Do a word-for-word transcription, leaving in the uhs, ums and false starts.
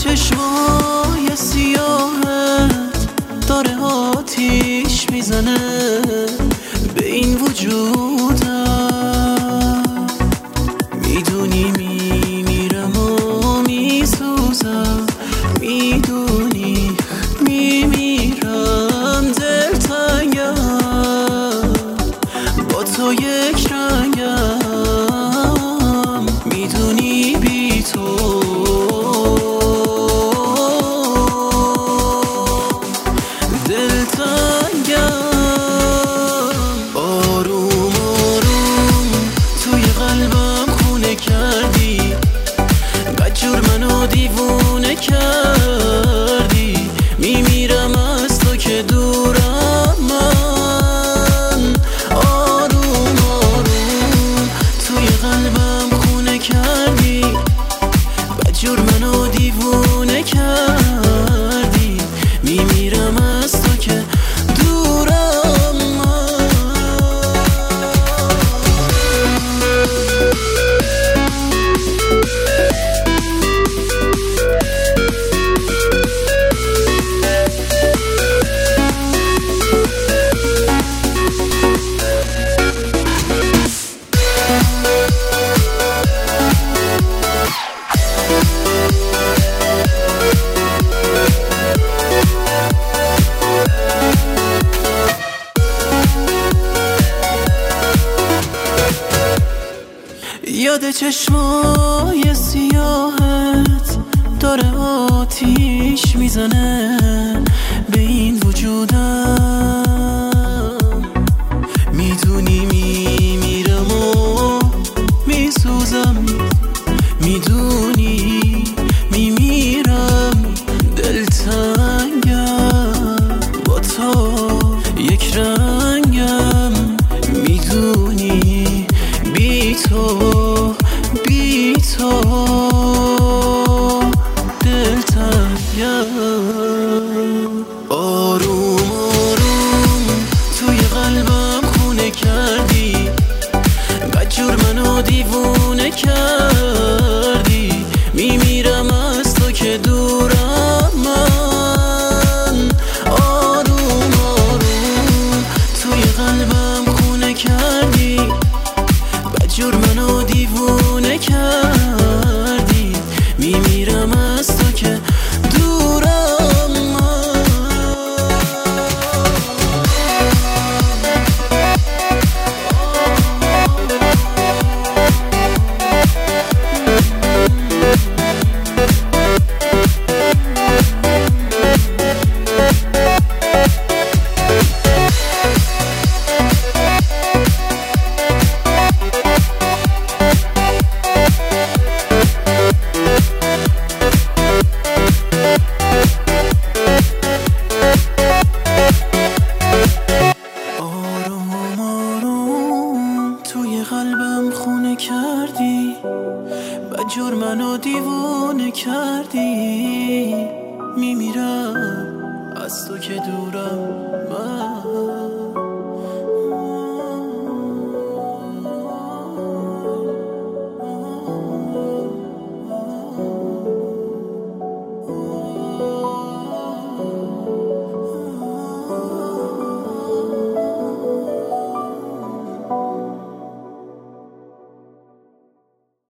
چشمای سیاهت داره آتیش میزنه به این وجودم. میدونی میمیرم و میسوزم، میدونی میمیرم، دلتنگم با تو یک رنگم. میدونی بی تو دیوونه کردی. میمیرم از تو که دورم من. آروم آروم توی قلبم خونه کردی. بدجور منو دیوونه کردی. میمیرم از تو که دورم من. یاد چشمای سیاهت داره آتیش میزنه به این وجودم. میدونی میمیرم و میسوزم، میدونی میمیرم، دلتنگم با تو یک رنگم. میدونی بی تو بی تو دلتنگم. آروم آروم توی قلبم خونه کردی. بدجور منو دیوونه کردی. میمیرم از تو که دورم من. آروم آروم توی قلبم خونه کردی. بدجور منو دیوونه کردی. میمیرم از تو که دورم من. قلبم خونه کردی. بدجور منو دیوونه کردی. میمیرم از تو که دورم من.